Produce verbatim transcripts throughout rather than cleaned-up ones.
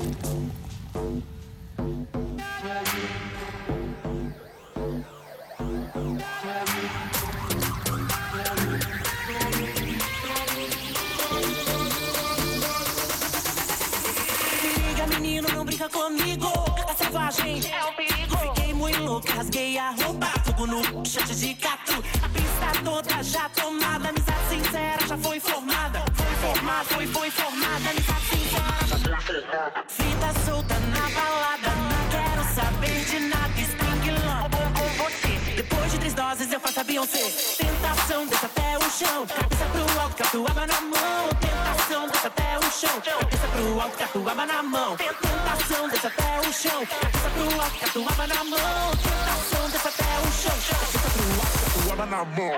Menino, não brinca comigo, a selvagem é um perigo. Fiquei muito louca, rasguei a roupa, fogo no chat de gato. A pista toda já tomada, amizade sincera já foi formada. Foi formada, foi, foi formada, amizade sincera já foi formada. Fita solta na balada, não quero saber de nada. Spring Long, com você. Depois de três doses eu faço a Beyoncé. Tentação, desce até o chão, cabeça pro alto, catuaba na mão. Tentação, desce até o chão, cabeça pro alto, catuaba na mão. Tentação, desce até o chão, cabeça pro alto, catuaba na mão. Tentação, desce até o chão, cabeça pro alto, catuaba na mão.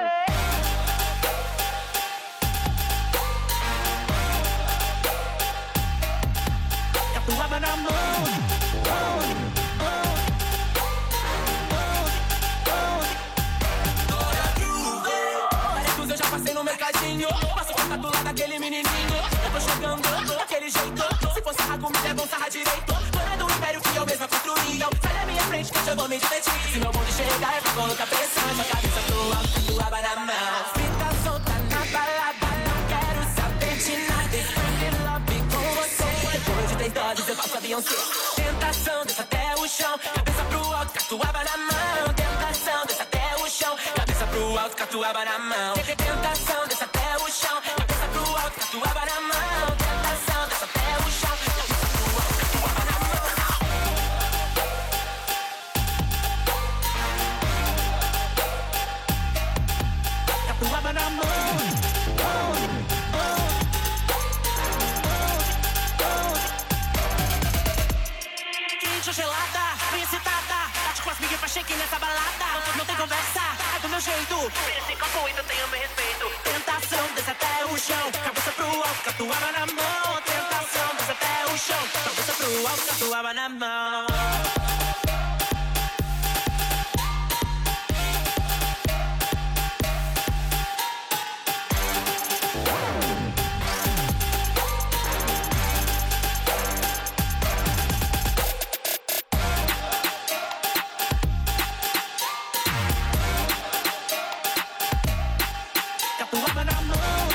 Catuaba na mão. Eu já passei no mercadinho, passo conta do lado daquele menininho. Eu tô jogando daquele jeito, se for sarrar comigo é bom sarrar direito. Dona do império que eu mesma construí, então sai da minha frente que eu vou me divertir. Se meu bonde chegar é pra colocar pressão, sua cabeça pro alto, catuaba na mão. Fita solta na balada, não quero saber de nada. Spring Love com você. Depois de três doses eu faço a Beyoncé. Tentação, desce até o chão, cabeça pro alto, catuaba na mão. Tentação, desce até o chão, cabeça pro alto, catuaba na mão. Tentação, desce até o chão, cabeça pro alto, catuaba na mão. Tentação, desce até o chão, cabeça pro alto, catuaba na mão. Catuaba na mão. Quente ou gelada, bem excitada, bate com as migas pra shake nessa balada. Não tem conversa, é do meu jeito. Esse copo ainda tem o meu respeito. Tentação, desce até o chão, cabeça pro alto, catuaba na mão. Tentação, desce até o chão, cabeça pro alto, catuaba na mão. Catuaba na mão.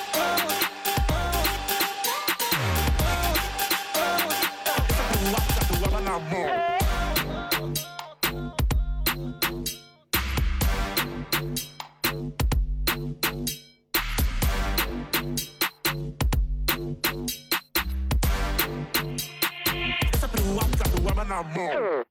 Catuaba na mão. Essa pro alto, catuaba na mão.